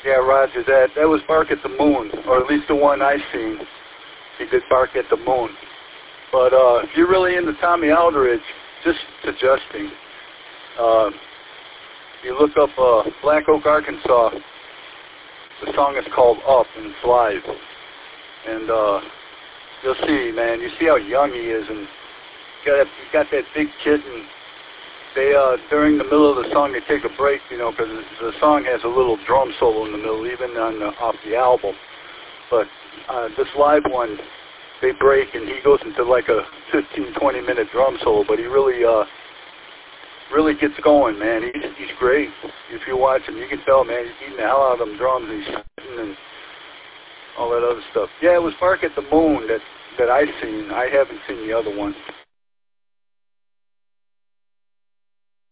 Yeah, roger that. That was Bark at the Moon, or at least the one I seen. He did Bark at the Moon. But if you're really into Tommy Aldridge, just suggesting, you look up Black Oak, Arkansas. The song is called Up, and it's live. And you'll see, man, you see how young he is, and he got that big kit, and they, during the middle of the song, they take a break, you know, because the song has a little drum solo in the middle, even off the album. But this live one, they break, and he goes into like a 15, 20-minute drum solo, but he really gets going, man. He's great. If you watch him, you can tell, man, he's eating the hell out of them drums, and he's shooting and all that other stuff. Yeah, it was Bark at the Moon that I seen. I haven't seen the other one.